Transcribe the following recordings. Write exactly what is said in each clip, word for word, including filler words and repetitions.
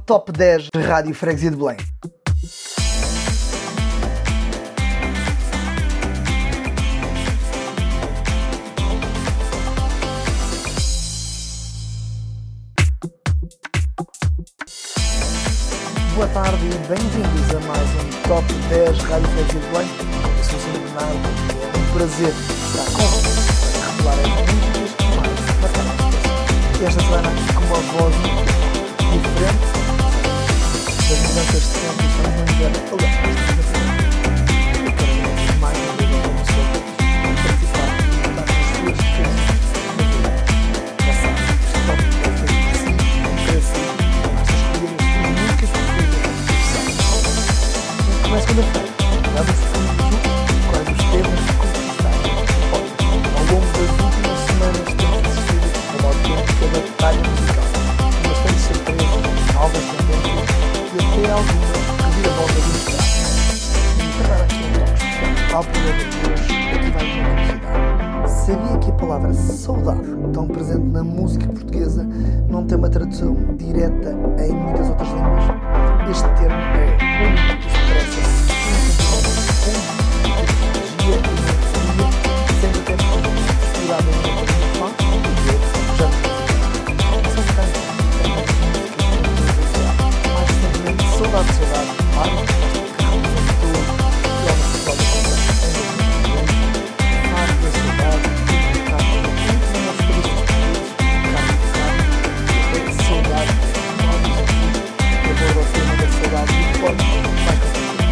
Top dez Rádio Freguesia de Belém. Boa tarde e bem-vindos a mais um Top dez Rádio Freguesia de Belém. Eu sou o senhor Bernardo e é um prazer estar convosco para revelar as músicas que mais marcaram a nossa. E esta semana com uma voz diferente das mudanças de tempo e estamos no inverno. Aliás, eu quero mais uma vez ao nosso participar e contar as suas experiências na vida. Já sabe, este top é feito por si, para si, basta escolher as suas músicas preferidas. Começa segunda-feira, vamos discutir quais os temas que conquistaram. Ao longo das últimas semanas temos assistido a uma autêntica batalha musical, com bastante surpresas, novas tendências e até algumas reviravoltas inesperadas. E para dar aqui um toque especial ao programa de hoje, aqui vai uma curiosidade. Sabia que a palavra saudade, tão presente na música portuguesa, não tem uma tradução direta em muitas outras línguas? Este termo é único que expressa energia e energia, sendo até inspirado em uma fã e dizer já não. São tantas, tantas músicas que mais recentemente, saudade, saudade, pai, que representou o programa de futebol da canção em dois mil e dois, Mar da Saudade, que está muito na nossa cabeça portuguesa, Carlos Carlos, que é saudade, novos amigos, que aborda o tema da saudade e de forma mais complicada.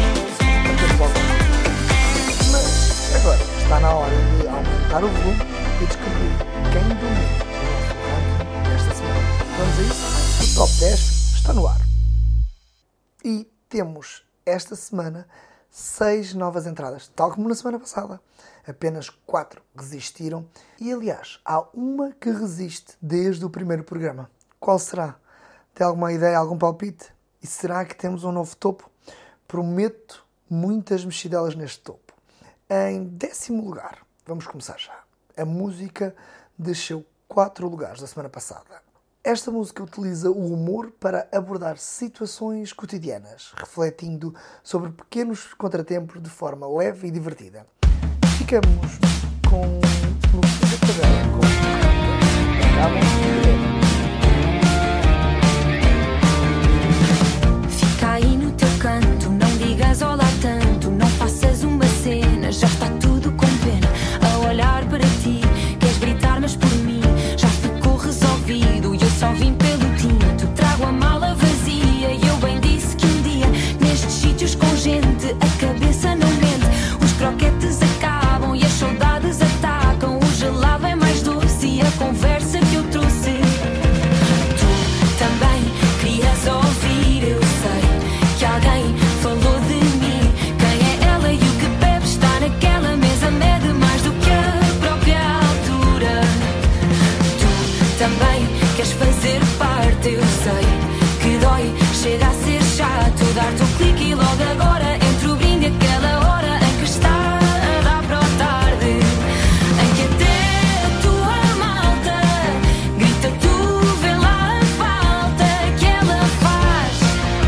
Mas agora está na hora de aumentar o volume e descobrir quem domina o nosso ranking desta semana. Vamos a isso? O Top dez está no ar. E temos esta semana seis novas entradas, tal como na semana passada. Apenas quatro resistiram e, aliás, há uma que resiste desde o primeiro programa. Qual será? Tem alguma ideia, algum palpite? E será que temos um novo topo? Prometo muitas mexidelas neste topo. Em décimo lugar, vamos começar já. A música desceu quatro lugares da semana passada. Esta música utiliza o humor para abordar situações cotidianas, refletindo sobre pequenos contratempos de forma leve e divertida. Ficamos com o Lucia Tadeia, com o Acabam de Fica aí no teu canto, não digas olá tanto, não faças uma cena, já está tudo com pena. A olhar para ti, queres gritar mas por mim já ficou resolvido e eu só vim pelo tinto. Trago a mala vazia e eu bem disse que um dia nestes sítios com gente a cabeça não mente. Os croquetes acabam e as saudades atacam, o gelado é mais doce e a conversa que eu trouxe tu também querias ouvir. Eu sei que alguém falou de mim, quem é ela e o que bebe está naquela mesa, mede mais do que a própria altura. Tu também queres fazer parte, eu sei que dói, chega a ser chato dar-te o clique e logo agora entre o brinde e aquela hora em que está a dar para o tarde, em que até a tua malta grita, tu vê lá a falta que ela faz.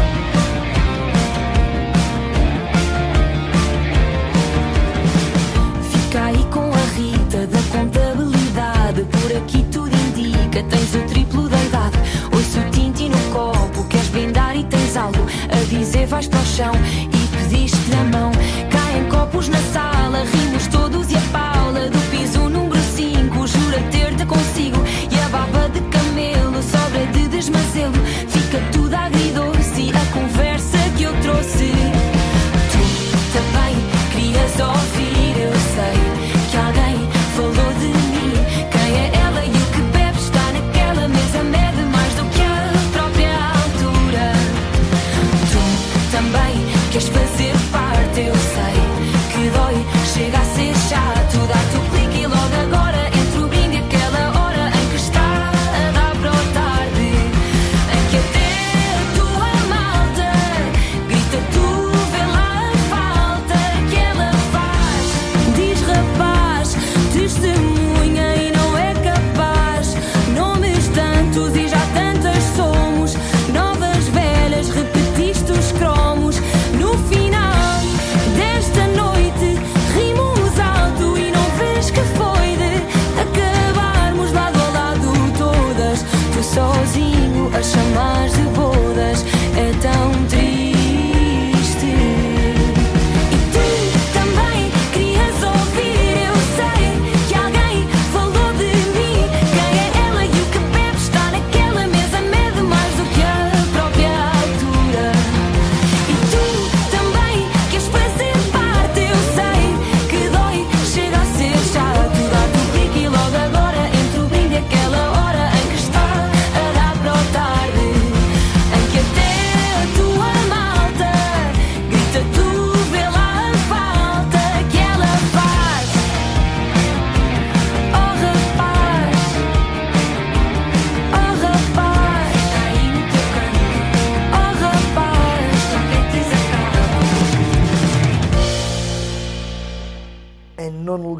Fica aí com a Rita da contabilidade, por aqui tudo indica, tens o triplo da idade. Ouço o tinti no copo, queres brindar e tens algo a dizer, vais para o chão e pediste na mão. Caem copos na sala, rimos todos e a Paula do piso número cinco jura ter-te consigo e a baba de camelo sobra de desmazelo. Fica tudo agridoce e a conversa que eu trouxe tu também querias ouvir. Eu sei que alguém falou de mim, quem é ela e o que bebe está naquela mesa, mede mais do que a própria altura. Tu também queres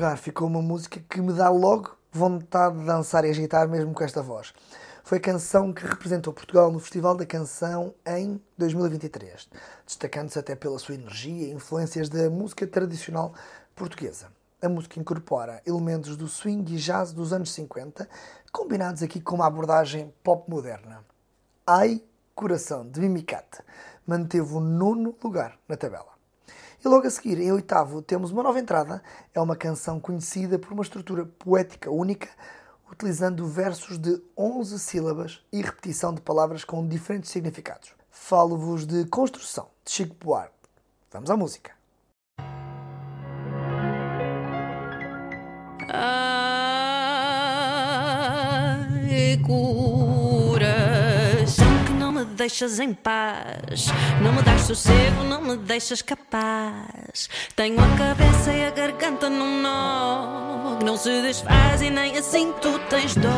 Mar ficou uma música que me dá logo vontade de dançar e agitar mesmo com esta voz. Foi a canção que representou Portugal no Festival da Canção em dois mil e vinte e três, destacando-se até pela sua energia e influências da música tradicional portuguesa. A música incorpora elementos do swing e jazz dos anos cinquenta, combinados aqui com uma abordagem pop moderna. Ai, Coração, de Mimicate, manteve o nono lugar na tabela. E logo a seguir, em oitavo, temos uma nova entrada. É uma canção conhecida por uma estrutura poética única, utilizando versos de onze sílabas e repetição de palavras com diferentes significados. Falo-vos de Construção, de Chico Buarque. Vamos à música. Ai, coração que não me deixas em paz, não me dás sossego, não me deixas capaz. Tenho a cabeça e a garganta num nó, não se desfaz e nem assim tu tens dó.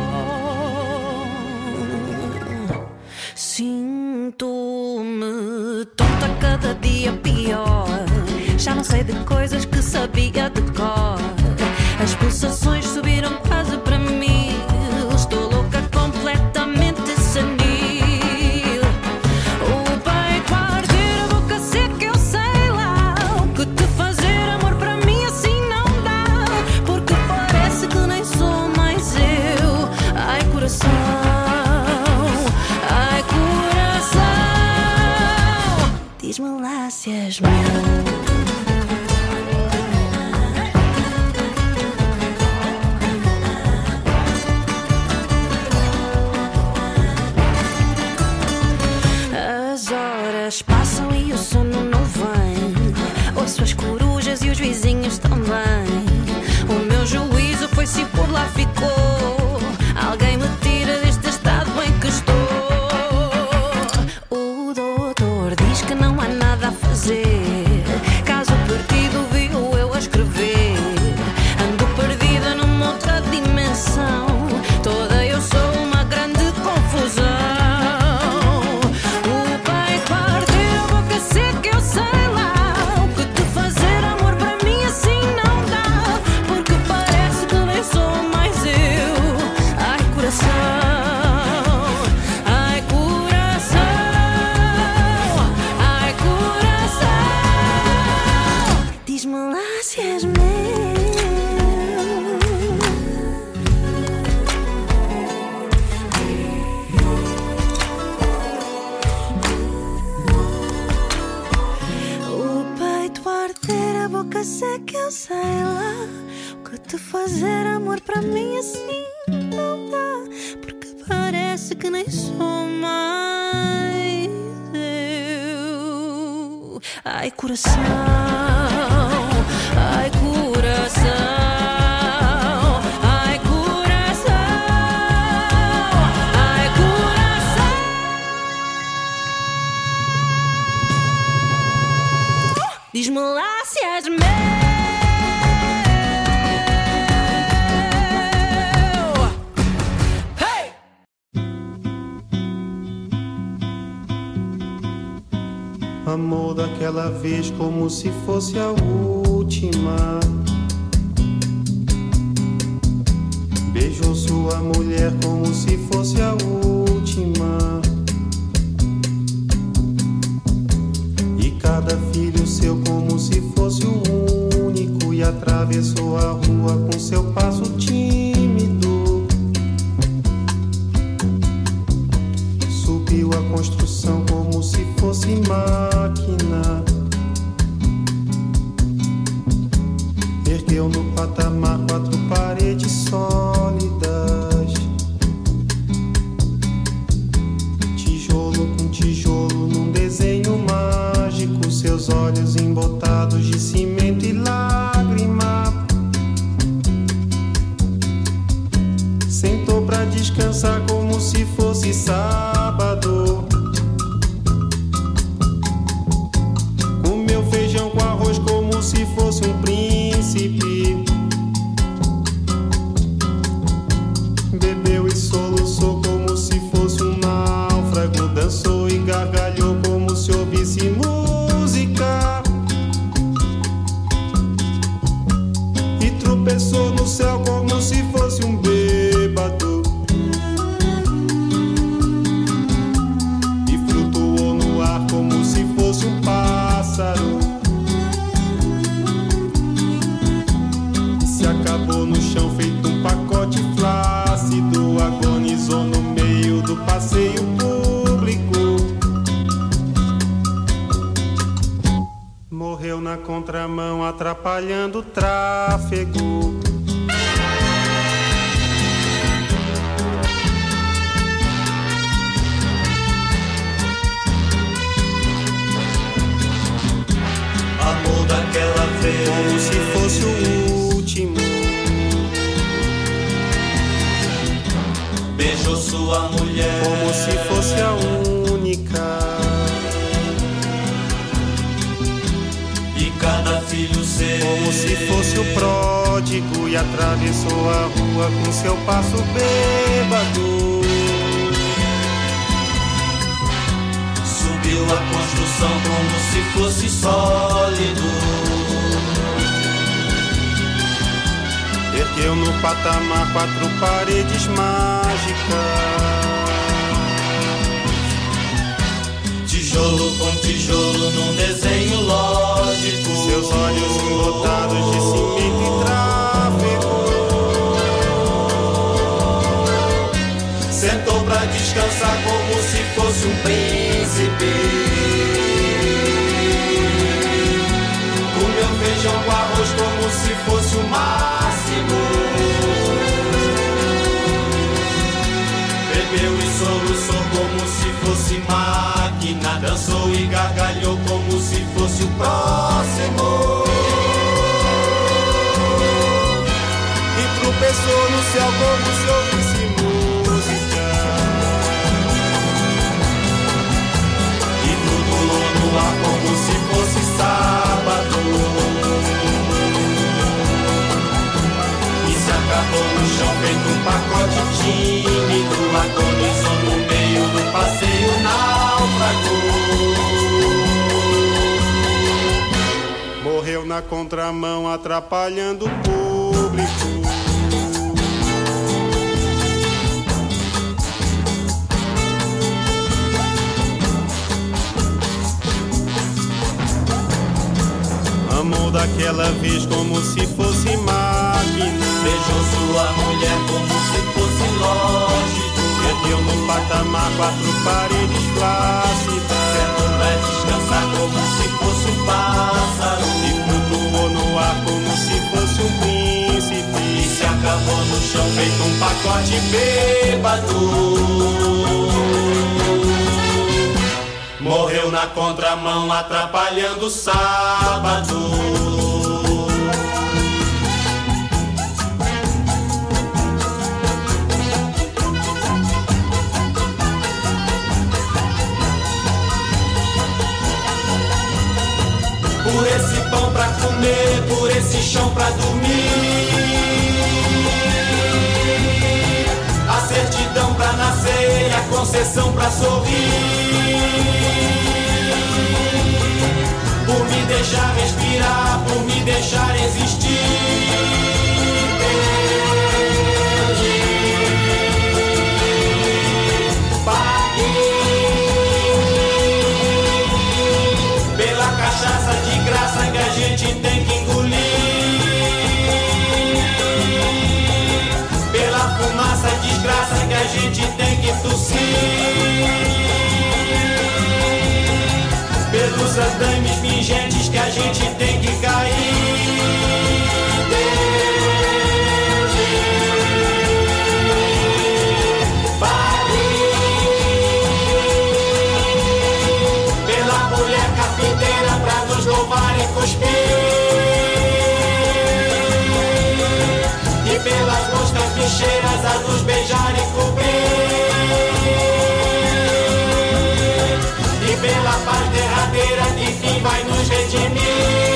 Sinto-me tonta cada dia pior, já não sei de coisas que sabia de cor. As pulsações subiram quase para mil, estou louca completamente senil. O peito a arder, a boca seca, eu sei lá o que te fazer, amor, para mim assim não dá, porque parece que nem sou mais eu. Ai, coração, ai, coração, diz-me lá se és meu. Passam e o sono não vem, ouço as corujas e os vizinhos também. O meu juízo foi-se por lá ficou, alguém me tira deste estado em que estou. O doutor diz que não há nada a fazer, caso perdido viu eu a escrever. Ando perdida numa outra dimensão, toda eu sou uma grande confusão. Sei que eu sei lá o que te fazer, amor, para mim assim não dá, porque parece que nem sou mais eu. Ai, coração, ai, coração. Diz-me lá se és meu. Hey! Amor daquela vez como se fosse a última. Beijou sua mulher como se fosse a última. Cada filho seu como se fosse o único, e atravessou a rua com seu passo tímido. Subiu a construção como se fosse máquina. Ergueu no patamar quatro paredes sólidas. Tijolo com tijolo num desenho mágico, seus olhos embotados de cimento e lágrima. Sentou pra descansar como se fosse sábado. Comeu feijão com arroz como se fosse um príncipe. Bebeu e soluçou como se fosse um náufrago. Dançou e gargalhou como se ouvisse música. E na contramão atrapalhando o tráfego. Amor daquela vez, como se fosse o último. Beijou sua mulher, como se fosse a única. E cada filho seu, como se fosse o pródigo, e atravessou a rua com seu passo bêbado. Subiu a construção como se fosse sólido. Ergueu no patamar quatro paredes mágicas. Tijolo com tijolo num desenho lógico. Seus olhos embotados de cimento e tráfego. Sentou pra descansar como se fosse um príncipe. Comeu feijão com arroz como se fosse o máximo. Bebeu e soluçou como se fosse máquina. Dançou e gargalhou como se fosse o próximo. E tropeçou no céu como se ouvisse música. E flutuou no ar como se fosse sábado. E se acabou no chão feito um pacote tímido. Agonizou no meio do passeio náufrago. Morreu na contramão atrapalhando o público. Amou daquela vez como se fosse máquina. Beijou sua mulher como se fosse lógico. Ergueu no patamar quatro paredes plácidas. Sentou pra descansar como se fosse um pássaro. E flutuou no ar como se fosse um príncipe. E se acabou no chão feito um pacote bêbado. Morreu na contramão atrapalhando o sábado. Por esse pão pra comer, por esse chão pra dormir, a certidão pra nascer e a concessão pra sorrir. Por me deixar respirar, por me deixar existir. Cachaça de graça que a gente tem que engolir, pela fumaça desgraça que a gente tem que tossir, pelos andames pingentes que a gente tem que cair. Pra nos louvar e cuspir, e pelas moscas bicheiras a nos beijar e cobrir, e pela paz derradeira que fim vai nos redimir.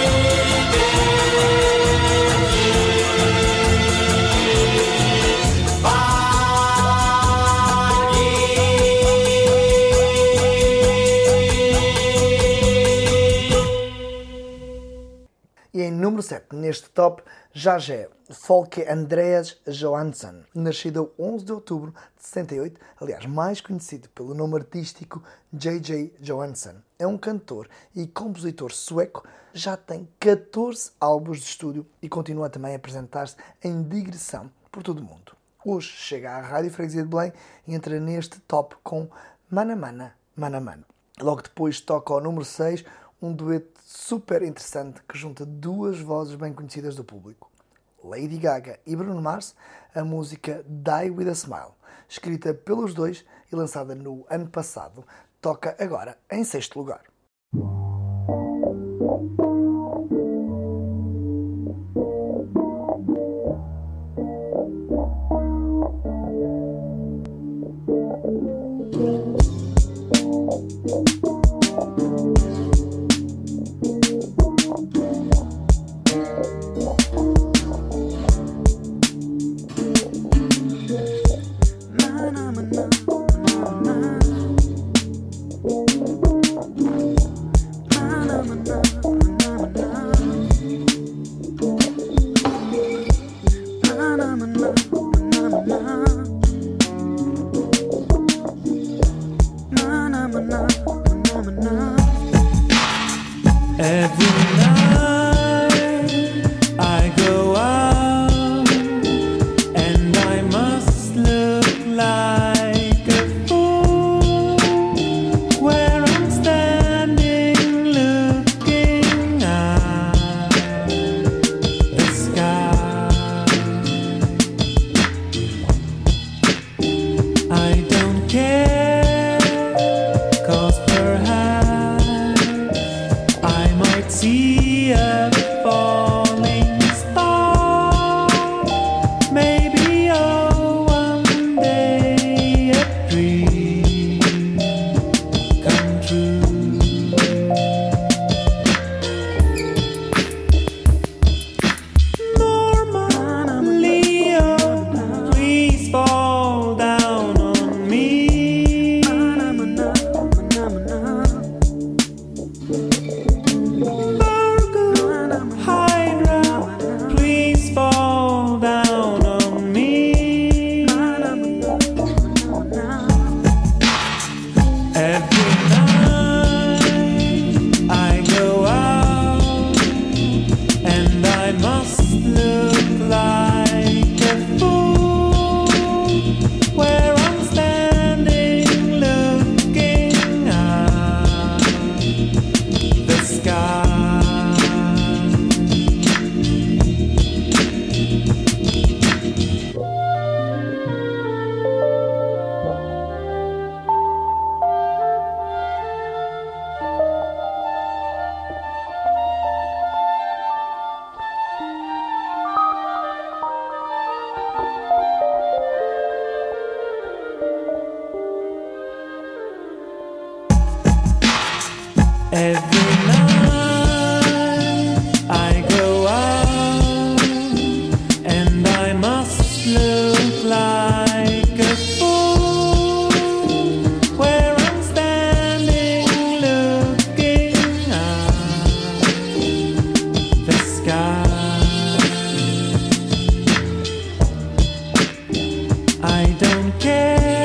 E em número sete, neste top, já já é Folke Andreas Johansson, nascido a onze de outubro de sessenta e oito, aliás, mais conhecido pelo nome artístico J J Johansson. É um cantor e compositor sueco, já tem catorze álbuns de estúdio e continua também a apresentar-se em digressão por todo o mundo. Hoje chega à Rádio Freguesia de Belém e entra neste top com Mana Mana, Mana Mana. Logo depois toca ao número seis um dueto super interessante que junta duas vozes bem conhecidas do público. Lady Gaga e Bruno Mars, a música Die With A Smile, escrita pelos dois e lançada no ano passado, toca agora em sexto lugar.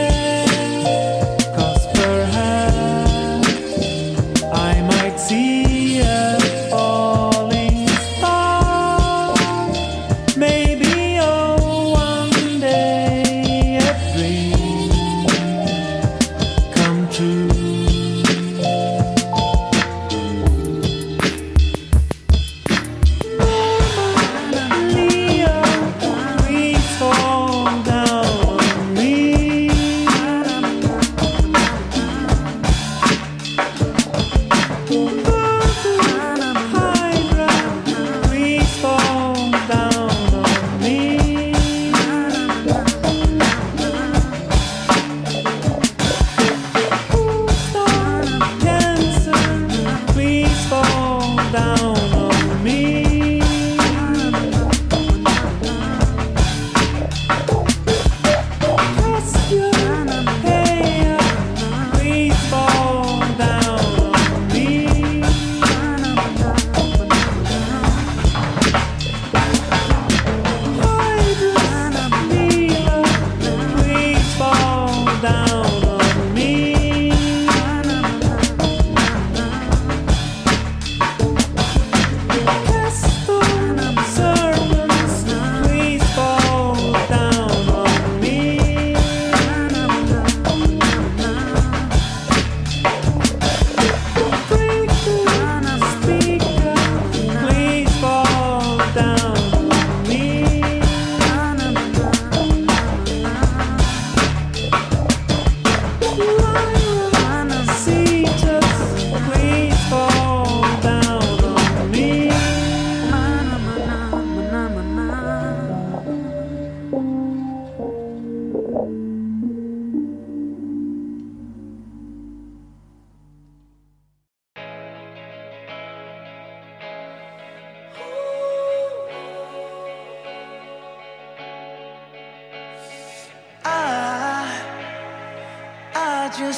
See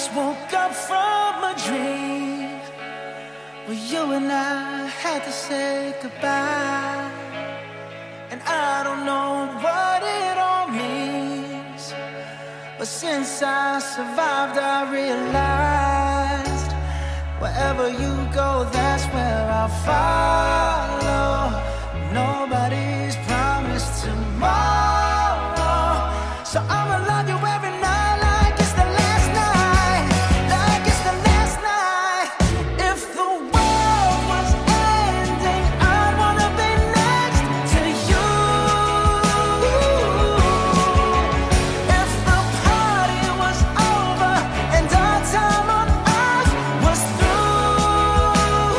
woke up from a dream where you and I had to say goodbye. And I don't know what it all means, but since I survived I realized wherever you go, that's where I'll follow. Nobody's promised tomorrow, so I'ma love you every night like it's the last night, like it's the last night. If the world was ending, I'd wanna be next to you. If the party was over and our time on earth was through,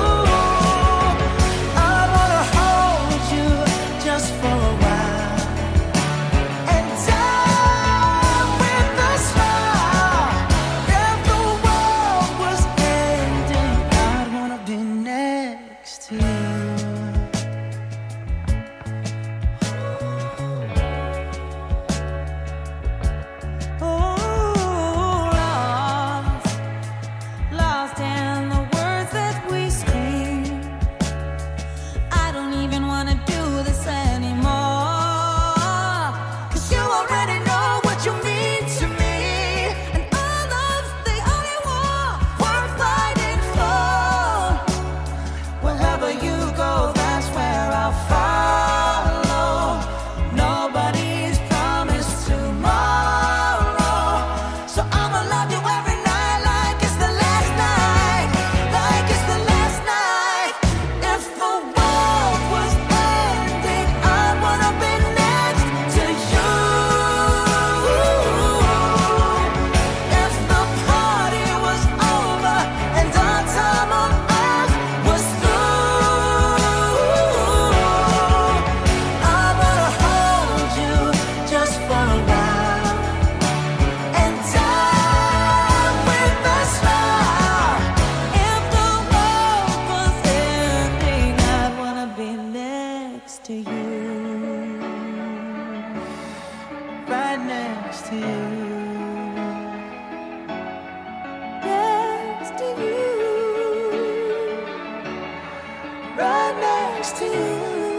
I'd wanna hold you just for a while and die with a smile. If the world was ending, I'd wanna be next to you. Oh, lost, lost in the words that we scream. I don't even wanna do this anymore, 'cause you already know what you mean to me, and our love's the only war worth fighting for. Wherever you go, that's where I'll follow. Nobody's promised tomorrow, so I'ma love you every night like it's the last night, like it's the last night. If the world was ending, I'd wanna be next to you. If the party was over and our time on earth was through, I'd wanna hold you just for a while and die with a smile. If the world was ending, I'd wanna be next to you, right next to you, next to you, right next to you.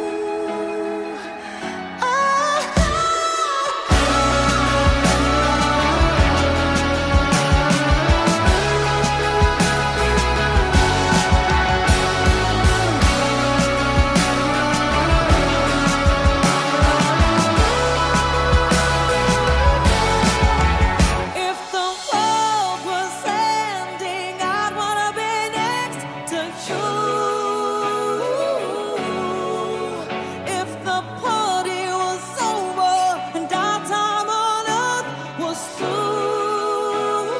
If the world was ending, I'd wanna be next to you. If the party was over and our time on earth was through,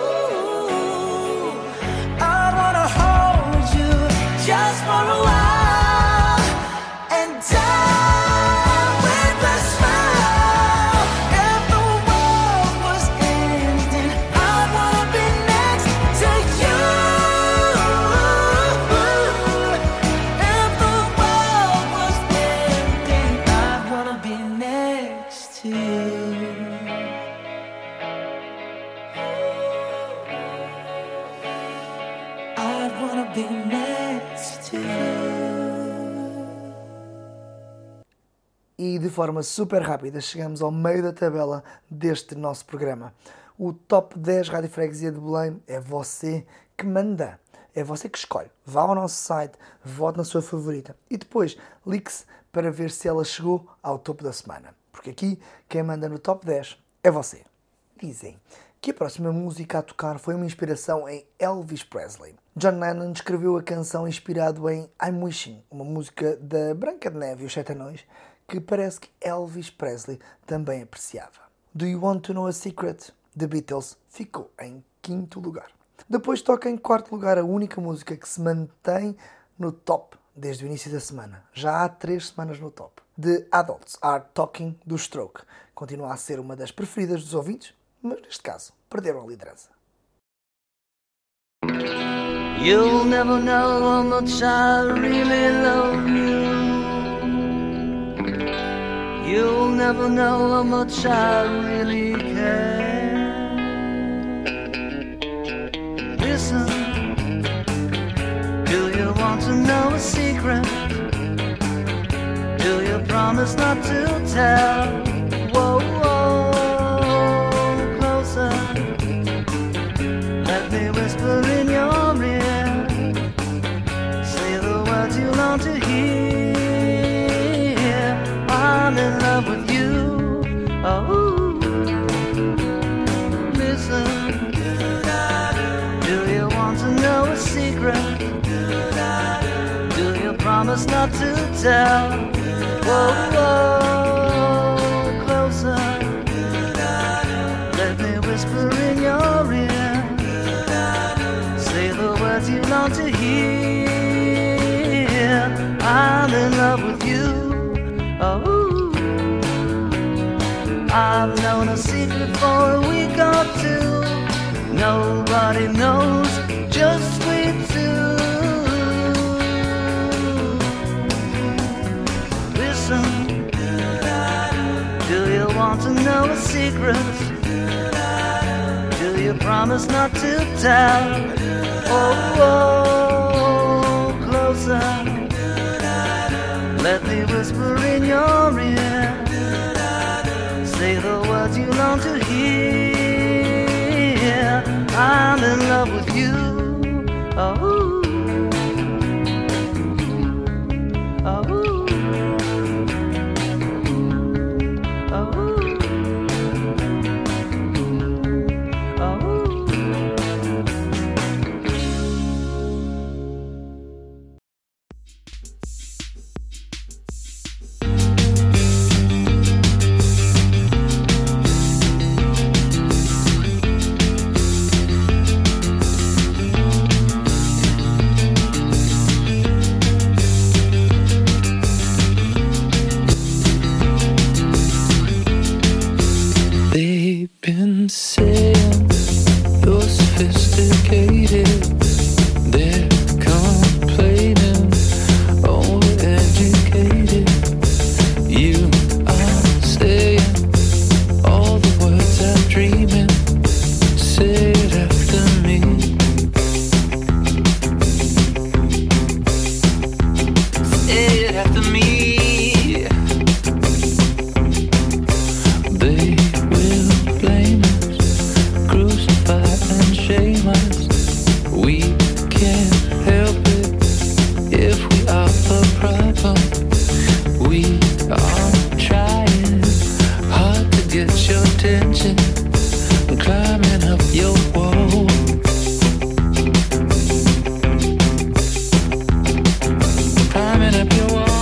I'd wanna hold you just for a while and die with a smile. If the world was ending, I'd wanna be next to you. If the world was ending, I'd wanna be next to you. I'd wanna be next to you. E de forma super rápida chegamos ao meio da tabela deste nosso programa. O Top dez Rádio Freguesia de Belém é você que manda, é você que escolhe. Vá ao nosso site, vote na sua favorita e depois ligue-se para ver se ela chegou ao topo da semana. Porque aqui quem manda no Top dez é você. Dizem que a próxima música a tocar foi uma inspiração em Elvis Presley. John Lennon escreveu a canção inspirado em I'm Wishing, uma música da Branca de Neve e os Sete Anões, que parece que Elvis Presley também apreciava. Do You Want to Know a Secret? The Beatles ficou em quinto lugar. Depois toca em quarto lugar a única música que se mantém no top desde o início da semana. Já há três semanas no top. The Adults Are Talking, do Stroke. Continua a ser uma das preferidas dos ouvintes, mas neste caso perderam a liderança. You'll never know how much I really love you. You'll never know how much I really care. Listen, do you want to know a secret? Do you promise not to tell? Whoa, whoa, closer. Let me whisper in your ear. Say the words you long to hear. I'm in love with you. Oh, listen. Do you want to know a secret? Do you promise not to tell? Whoa, whoa, closer. Let me whisper in your ear. Say the words you long to hear. I'm in love with you. Oh, I've known a secret for a week or two. Nobody knows, just we two. Listen, do you want to know a secret? Do you promise not to tell? Oh, oh, closer. Let me whisper in your ear. Say the words you long to hear. I'm in love with you. Oh, oh, oh, oh. They've been saying you're sophisticated. They're complaining, overeducated. You are saying all the words I'm dreaming. Say it after me. Say it after me. They will blame us, crucify and shame us. We can't help it if we are the problem. We are trying hard to get your attention, climbing up your wall. Climbing up your wall.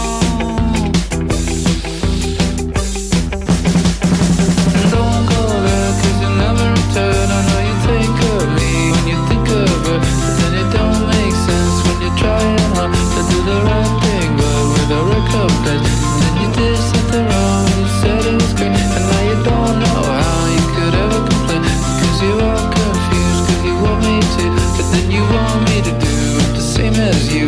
Don't call her 'cause you never return. I know you think of me when you think of her, but then it don't make sense when you're trying hard to do the right thing, but with a recompense. And then you did something wrong and you said it was great, and now you don't know how you could ever complain because you are confused. 'Cause you want me to, but then you want me to do the same as you.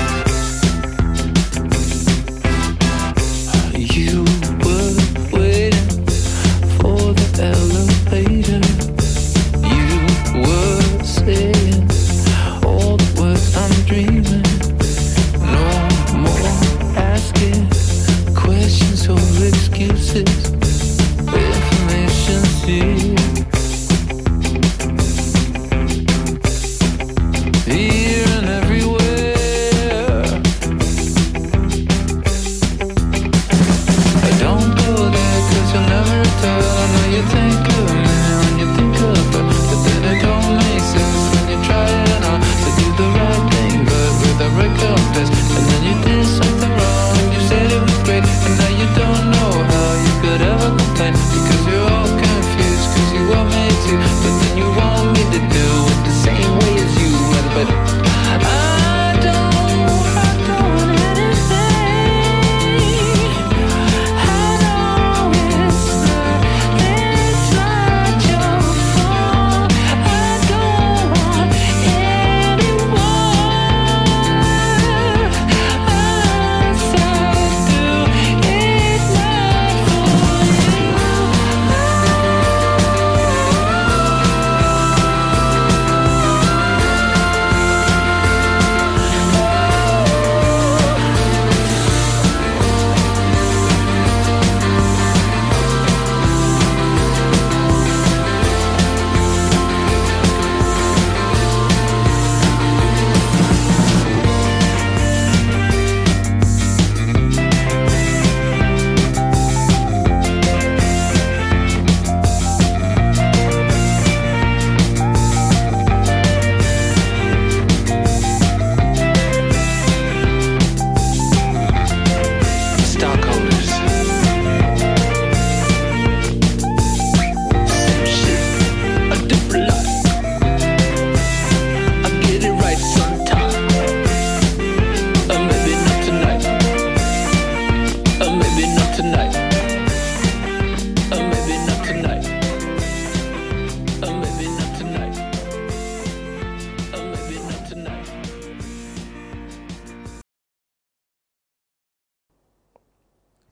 You were waiting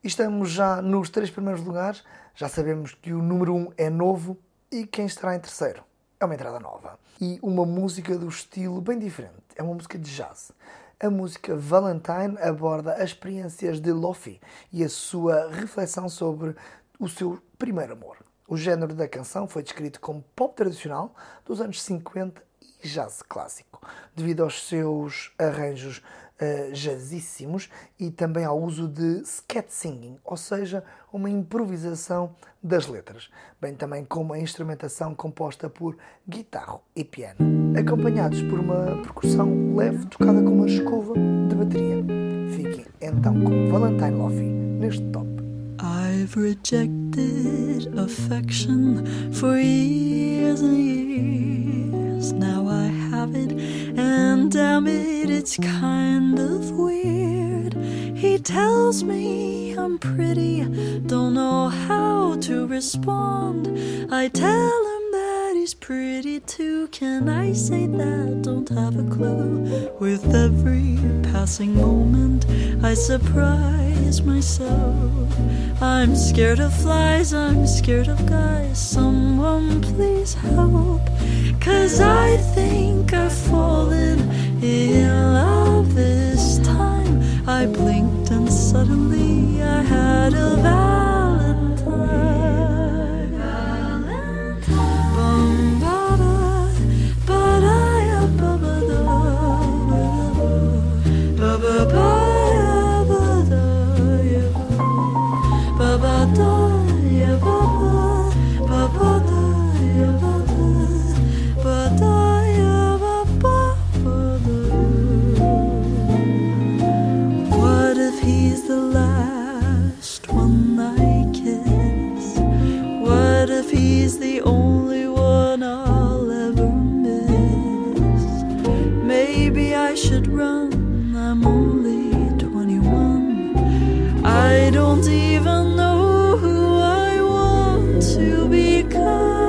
E estamos já nos três primeiros lugares, já sabemos que o número um é novo e quem estará em terceiro é uma entrada nova. E uma música do estilo bem diferente, é uma música de jazz. A música Valentine aborda as experiências de Lofi e a sua reflexão sobre o seu primeiro amor. O género da canção foi descrito como pop tradicional dos anos cinquenta e jazz clássico, devido aos seus arranjos uh, jazzíssimos e também ao uso de scat singing, ou seja, uma improvisação das letras, bem também como a instrumentação composta por guitarra e piano, acompanhados por uma percussão leve tocada com uma escova de bateria. Fiquem então com Valentine Lofi neste top. I've rejected affection for years and years. Now I have it, and damn it, it's kind of weird. He tells me I'm pretty, don't know how to respond. I tell him that he's pretty too. Can I say that? Don't have a clue. With every passing moment, I surprise myself. I'm scared of flies, I'm scared of guys. Someone please help, 'cause I think I've fallen in love this time. I blinked and suddenly I had a Valentine. Valentine. Bum, ba, da, ba, da, ya, ba, ba, da, ba, ba, ba. What if he's the last one I kiss? What if he's the only one I'll ever miss? Maybe I should run, I'm only twenty-one. I don't even know who I want to become.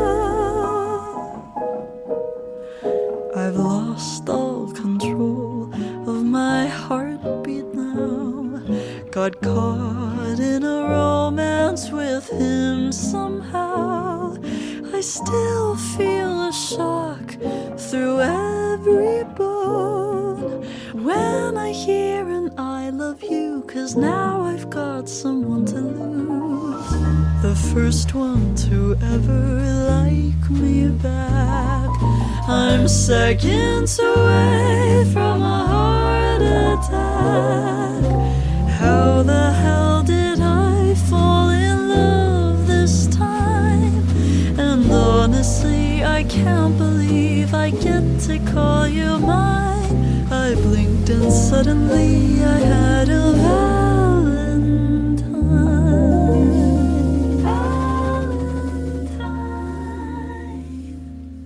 I've lost all control of my heartbeat now. Got caught in a romance with him somehow. I still feel a shock through every bone when I hear an I love you, 'cause now I've got someone to lose. The first one to ever like me back. I'm seconds away from a heart attack. How the hell did I fall in love this time? And honestly, I can't believe I get to call you mine. I blinked and suddenly I had a Valentine. Valentine.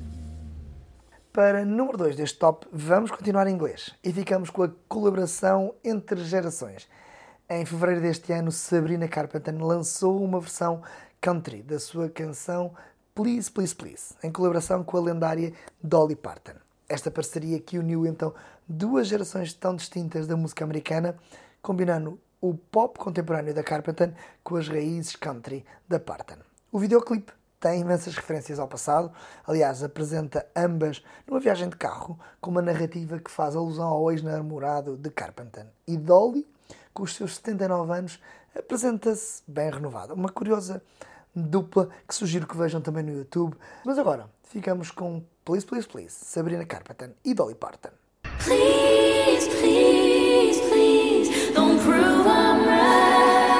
Para número dois deste top, vamos continuar em inglês e ficamos com a colaboração entre gerações. Em fevereiro deste ano, Sabrina Carpenter lançou uma versão country da sua canção Please, Please, Please, em colaboração com a lendária Dolly Parton. Esta parceria que uniu então duas gerações tão distintas da música americana, combinando o pop contemporâneo da Carpenter com as raízes country da Parton. O videoclipe tem imensas referências ao passado, aliás, apresenta ambas numa viagem de carro com uma narrativa que faz alusão ao ex-namorado de Carpenter. E Dolly, com os seus setenta e nove anos, apresenta-se bem renovada. Uma curiosa dupla que sugiro que vejam também no YouTube. Mas agora, ficamos com Please, Please, Please, Sabrina Carpenter e Dolly Parton. Please, please, please, don't prove I'm right.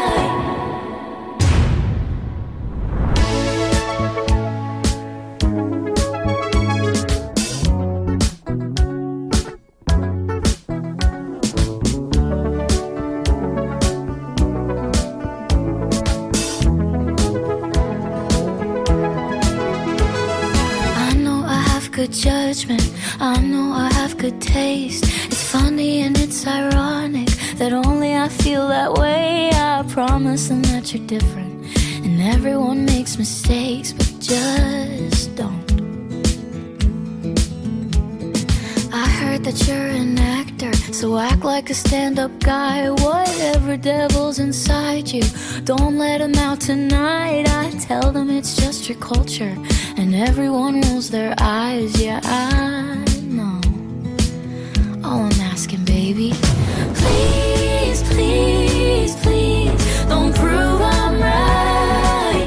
Good judgment, I know I have good taste. It's funny and it's ironic that only I feel that way. I promise them that you're different, and everyone makes mistakes, but just don't. I heard that you're an actor, so act like a stand-up guy. Whatever devil's inside you, don't let him out tonight. I tell them it's just your culture, and everyone rolls their eyes. Yeah, I know. All I'm asking, baby, please, please, please, don't prove I'm right.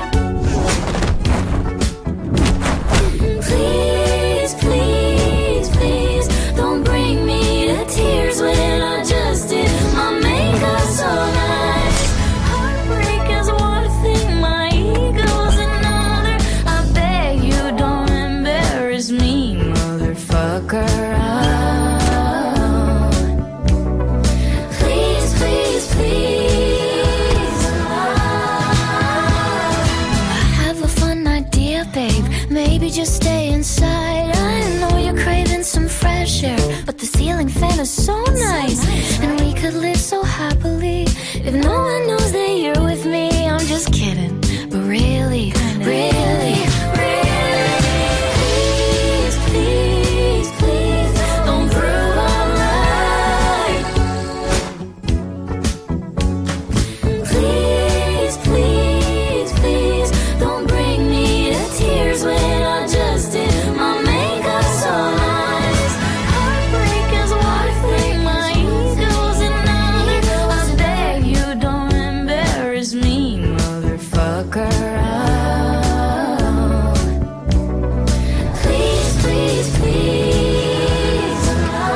Please, please, please, don't bring me to tears when I just did my makeup so nice. Heartbreak is one thing, my ego's another. I beg you don't embarrass me, motherfucker. Please, please, please. I have a fun idea, babe. Maybe just stay inside. I know you're craving some fresh air, but the ceiling fan is so nice, and we could live so happily if no one knows that you're with me. I'm just kidding, but really, really, really, please, please, please, don't prove I'm right. Please, please, please, don't bring me to tears when I just did my makeup so nice. Heartbreak is one thing, my ego's another. I beg you don't embarrass me, motherfucker. Please, please, please.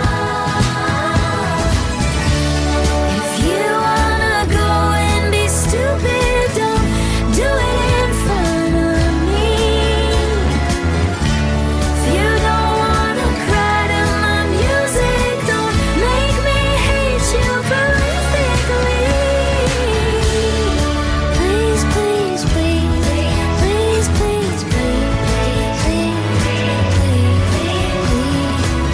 If you wanna go and be stupid, don't do it in front of me. If you don't wanna cry to my music, don't make me hate you perfectly. Please, please, please, please, please, please, please, please, please.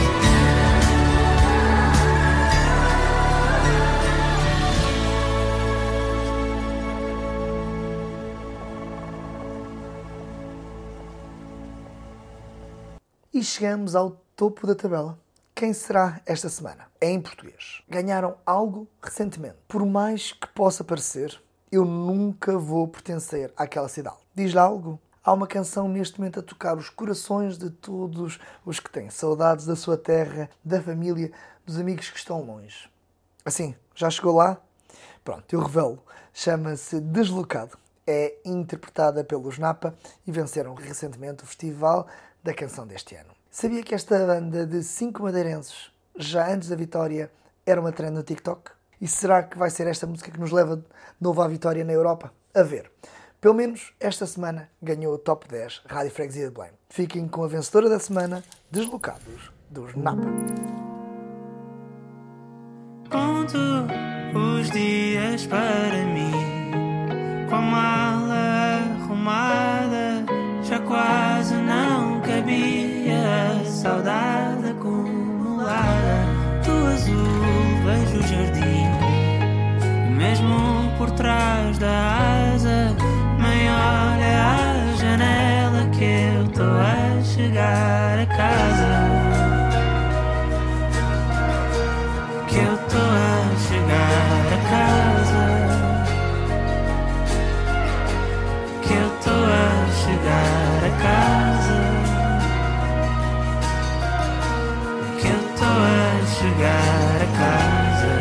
E chegamos ao topo da tabela. Quem será esta semana? É em português. Ganharam algo recentemente. Por mais que possa parecer, eu nunca vou pertencer àquela cidade. Diz-lhe algo? Há uma canção neste momento a tocar os corações de todos os que têm saudades da sua terra, da família, dos amigos que estão longe. Assim, já chegou lá? Pronto, eu revelo. Chama-se Deslocado. É interpretada pelos Napa e venceram recentemente o Festival da Canção deste ano. Sabia que esta banda de cinco madeirenses, já antes da vitória, era uma trend no TikTok? E será que vai ser esta música que nos leva de novo à vitória na Europa? A ver. Pelo menos esta semana ganhou o Top dez Rádio Freguesia de Belém. Fiquem com a vencedora da semana, Deslocados, dos Napa. Conto os dias para mim, com a mala arrumada, já quase não cabia a saudade acumulada. Do azul vejo o jardim, e mesmo por trás da asa, maior é a janela que eu tô a chegar a casa. Que eu tô a chegar a casa. Que eu tô a chegar a casa. Que eu tô a chegar a casa.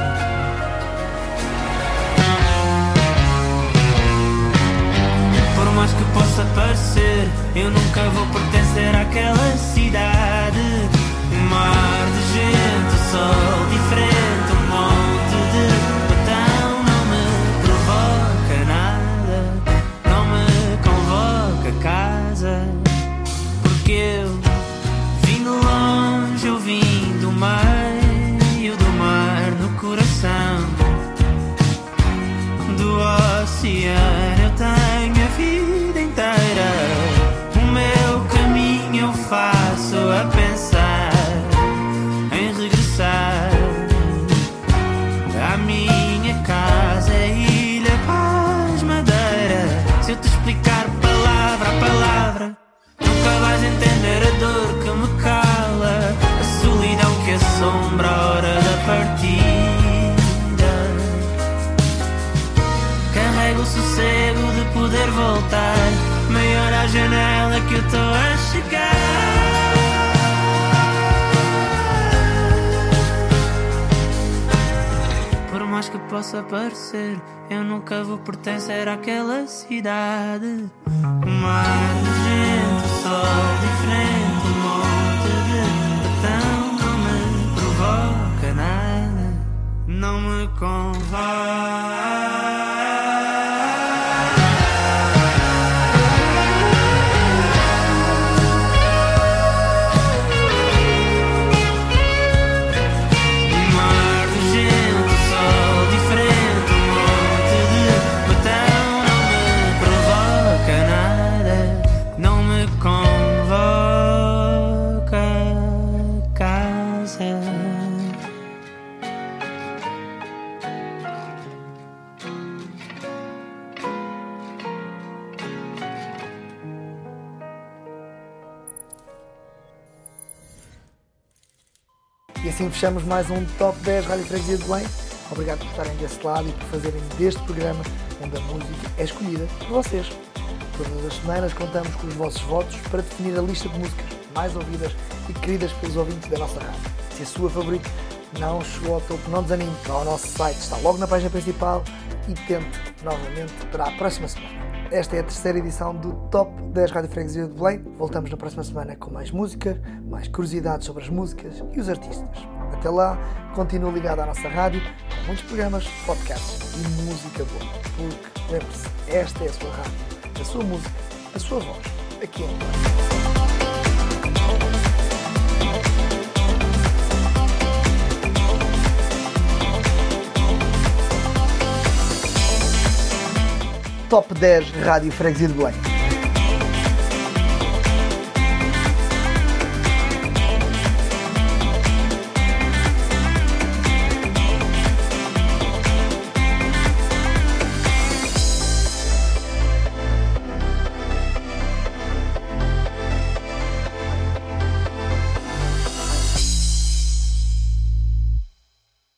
Por mais que possa parecer, eu nunca vou pertencer àquela cidade. Um mar de gente, o sol diferente, um monte de betão. Não me provoca nada, não me convoca a casa. Porque eu vim de longe, eu vim do meio do mar no coração do oceano. Eu tenho a vida inteira, o meu caminho eu faço a pensar em regressar à minha casa, Ilha Paz, Madeira. Se eu te explicar palavra a palavra, nunca vais entender a dor que me cala, a solidão que o sossego de poder voltar. Maior à janela que eu estou a chegar. Por mais que possa parecer, eu nunca vou pertencer àquela cidade. O mar de gente, o sol diferente, um monte de betão não me provoca nada, não me convém. E assim fechamos mais um Top dez Rádio Freguesia de Belém. Obrigado por estarem desse lado e por fazerem deste programa onde a música é escolhida por vocês. Todas as semanas contamos com os vossos votos para definir a lista de músicas mais ouvidas e queridas pelos ouvintes da nossa rádio. Se a sua favorita não chegou ao topo, não desanime, vá ao nosso site, está logo na página principal e tente novamente para a próxima semana. Esta é a terceira edição do Top dez Rádio Freguesia de Belém. Voltamos na próxima semana com mais música, mais curiosidades sobre as músicas e os artistas. Até lá, continue ligado à nossa rádio, com muitos programas, podcasts e música boa. Porque, lembre-se, esta é a sua rádio, a sua música, a sua voz, aqui em Belém. Top dez Rádio Freguesia de Belém.